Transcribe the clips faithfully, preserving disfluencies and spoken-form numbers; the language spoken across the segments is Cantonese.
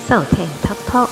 收聽 Tuck Talk。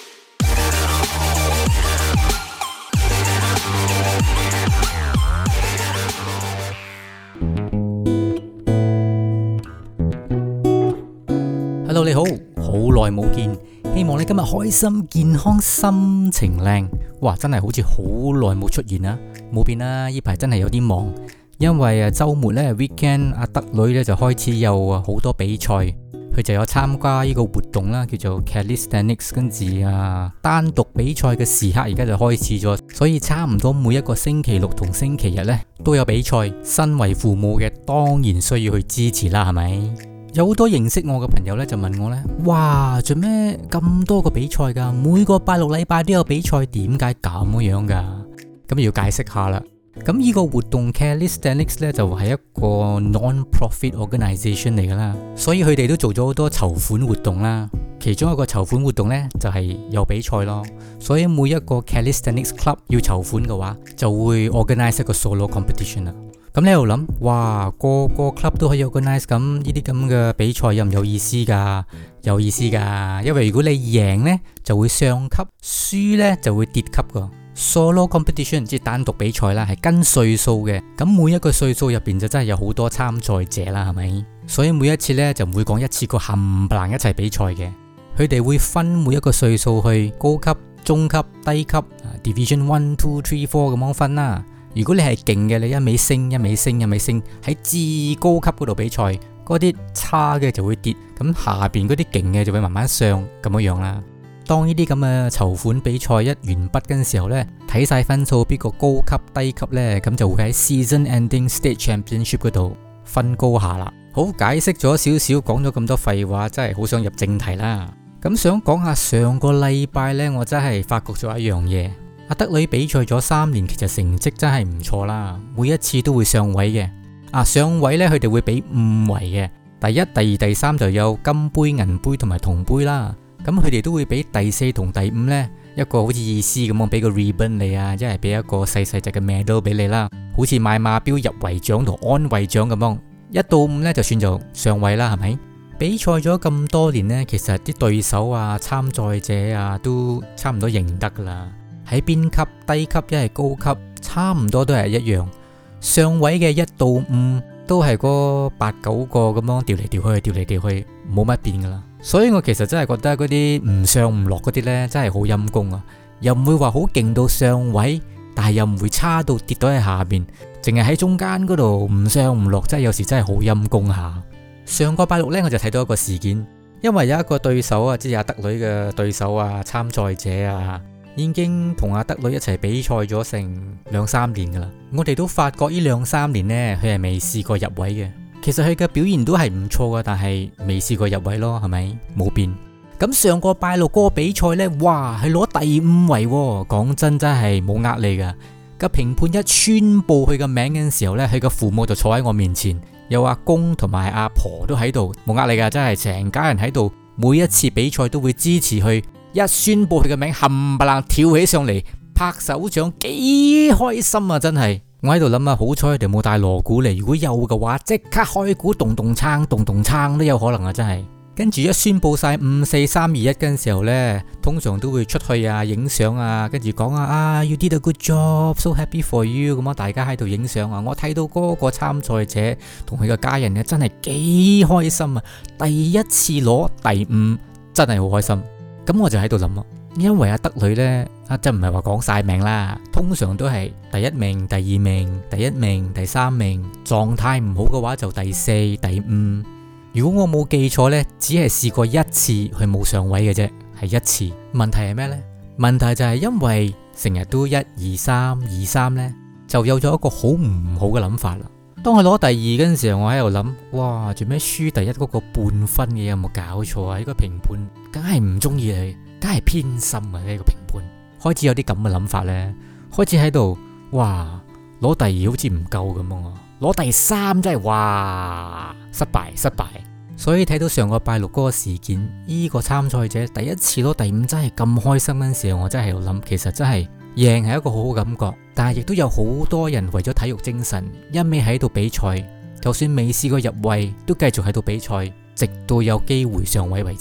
Hello， 你好，好耐冇見，希望你今日開心、健康、心情靚。哇，真係好似好耐冇出現啦，冇變啦。呢排真係有啲忙，因為啊週末咧 weekend， 阿德女咧就開始有啊好多比賽，佢就有參加呢個活動啦，叫做 Calisthenics， 跟住啊單獨比賽嘅時刻而家就開始咗，所以差唔多每一個星期六同星期日咧都有比賽。身為父母嘅當然需要去支持啦，係咪？有好多認識我嘅朋友咧就問我咧，哇，做咩咁多個比賽噶？每個拜六禮拜都有比賽，點解咁樣噶？咁要解釋下啦。咁呢個活動 Calisthenics 咧就係一個 non-profit organisation 嚟噶啦，所以佢哋都做咗好多籌款活動啦。其中一個籌款活動咧就係有比賽咯，所以每一個 Calisthenics club 要籌款嘅話，就會 organize 一個 solo competition 啦。咁你喺度諗，哇，個個 club 都可以 organize， 咁呢啲咁嘅比賽有唔有意思噶？有意思噶，因為如果你贏呢，就會上級，輸呢就會跌級噶。Solo competition 即係單獨比賽啦，係跟歲數嘅，咁每一個歲數入邊就真係有好多參賽者啦，係咪？所以每一次呢，就唔會講一次過冚唪唥一齊比賽嘅，佢哋會分每一個歲數去高級、中級、低級 Division one, two, three, four 咁樣分啦。如果你係勁嘅，你一味升一味升一味升，喺至高級嗰度比賽，嗰啲差嘅就會跌，咁下邊嗰啲勁嘅就會慢慢上咁樣樣啦。當呢啲咁嘅籌款比賽一完畢嘅時候呢，睇晒分數邊個高級低級呢，咁就會喺 Season Ending State Championship 嗰度分高下啦。好，解釋咗少少，講咗咁多廢話，真係好想入正題啦。咁想講下上個禮拜呢，我真係發覺咗一樣嘢。阿德女比賽咗三年，其實成績真係唔錯啦，每一次都會上位嘅。啊，上位呢，佢哋會俾五位嘅，第一、第二、第三就有金杯、銀杯同埋銅杯啦。咁佢哋都會俾第四同第五呢，一個好似意思咁樣俾個 ribbon 你啊，一係俾一個細細隻嘅 medal 俾你啦，好似買馬標入圍獎同安慰獎咁樣。一到五呢，就算就上位啦，係咪？比賽咗咁多年呢，其實啲對手啊、參賽者啊都差唔多認得噶啦。喺邊級、低級一係高級，差唔多都係一樣。上位嘅一到五都係嗰八九個咁樣調嚟調去，調嚟調去，冇乜變噶啦。所以我其實真係覺得嗰啲唔上唔落嗰啲呢，真係好陰功啊！又唔會話好勁到上位，但係又唔會差到跌到喺下邊，淨係喺中間嗰度唔上唔落，真係有時真係好陰功下。上個拜六呢，我就睇到一個事件，因為有一個對手啊，即係阿德女嘅對手啊，參賽者啊，已經同阿德女一齊比賽咗成兩三年噶啦。我哋都發覺呢兩三年呢，佢係未試過入位嘅。其實佢嘅表現都係唔錯噶，但係未試過入位咯，係咪？冇變。咁上個拜六嗰個比賽呢，哇，係攞第五位喎。講真，真係冇呃你噶。個評判一宣布佢嘅名嘅時候呢，佢嘅父母就坐喺我面前，有阿公同埋阿婆都喺度，冇呃你噶，真係成家人喺度。每一次比賽都會支持佢。一宣布佢嘅名，冚唪唥跳起上嚟，拍手掌，幾開心啊！真係，我喺度諗啊，好彩佢哋冇帶鑼鼓嚟，如果有嘅話，即刻開鼓，動動撐，動動撐都有可能啊！真係。跟住一宣布晒五四三二一嘅時候呢，通常都會出去啊，影相啊，跟住講啊，啊 ，you did a good job，so happy for you，咁啊，大家喺度影相啊。我睇到嗰個參賽者同佢嘅家人呢，真係幾開心啊！第一次攞第五，真係好開心。咁我就喺度諗咯，因為阿德女呢，啊，真唔係話講晒名啦，通常都係第一名、第二名、第一名、第三名，狀態唔好嘅話就第四、第五。如果我冇記錯呢，只係試過一次佢冇上位嘅啫，係一次。問題係咩呢？問題就係因為成日都一二三二三呢，就有咗一個好唔好嘅諗法啦。當佢攞第二嗰陣時候，我喺度諗，哇，做咩輸第一嗰個半分嘅，有冇搞錯啊？呢個評判梗係唔中意你，梗係偏心啊！呢個評判開始有啲咁嘅諗法呢，開始喺度，哇，攞第二好似唔夠咁啊，攞第三真係哇，失敗失敗。所以睇到上個拜六嗰個事件，呢個參賽者第一次攞第五真係咁開心嗰陣時候，我真係喺度諗，其實真係贏係一個好好感覺，但係亦都有好多人為咗體育精神，一味喺度比賽，就算未試過入位，都繼續喺度比賽，直到有機會上位為止。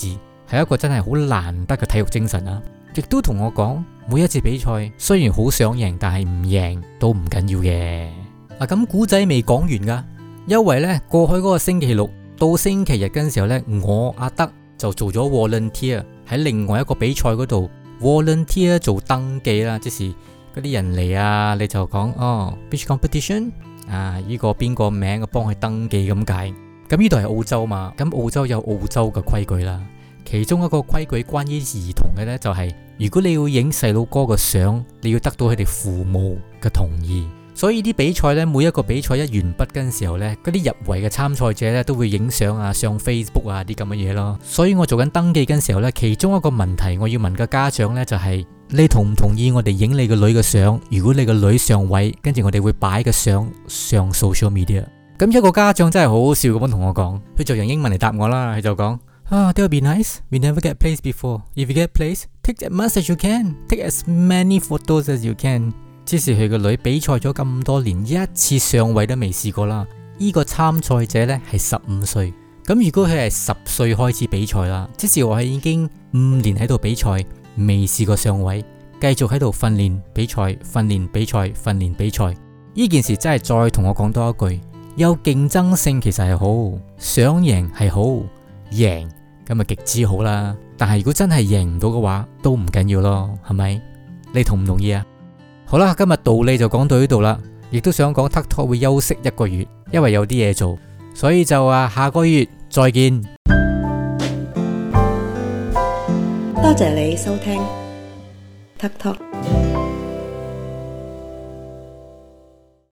係一個真係好難得嘅體育精神啊！亦都同我講，每一次比賽雖然好想贏，但係唔贏都唔緊要嘅。啊，咁古仔未講完噶，因為呢過去嗰個星期六到星期日嗰陣時候呢，我阿德就做咗 volunteer 喺另外一個比賽嗰度 volunteer 做登記啦，即是嗰啲人嚟啊，你就講哦 beach competition 啊，呢個邊個名嘅幫佢登記咁解。咁呢度係澳洲嘛，咁澳洲有澳洲嘅規矩啦。其中一個規矩關於兒童嘅呢，就係如果你要影細路哥嘅相，你要得到佢哋父母嘅同意。所以啲比賽呢，每一個比賽一完畢嘅時候呢，嗰啲入圍嘅參賽者呢，都會影相啊，上 Facebook 啊啲咁嘅嘢咯。所以我做緊登記嘅時候呢，其中一個問題我要問嘅家長呢，就係你同唔同意我哋影你個女嘅相？如果你個女上位，跟住我哋會擺個相上 social media。咁一個家長真係好好笑咁樣同我講，佢就用英文嚟答我啦，佢就講。Ah, that would be nice. We never get placed before. If you get placed, take as much as you can. Take as many photos as you can. 即是佢個女比賽咗咁多年，一次上位都未試過啦。呢個參賽者呢係十五歲。咁如果佢係十歲開始比賽啦，即是話佢已經五年喺度比賽，未試過上位，繼續喺度訓練比賽、訓練比賽、訓練比賽。呢件事真係再同我講多一句，有競爭性其實係好，想贏係好。贏咁咪極之好啦，但係如果真係贏唔到嘅話，都唔緊要咯，係咪？你同唔同意啊？好啦，今日道理就講到呢度啦，亦都想講 Tuck Talk 會休息一個月，因為有啲嘢做，所以就話下個月再見。 多謝你收聽 Tuck Talk。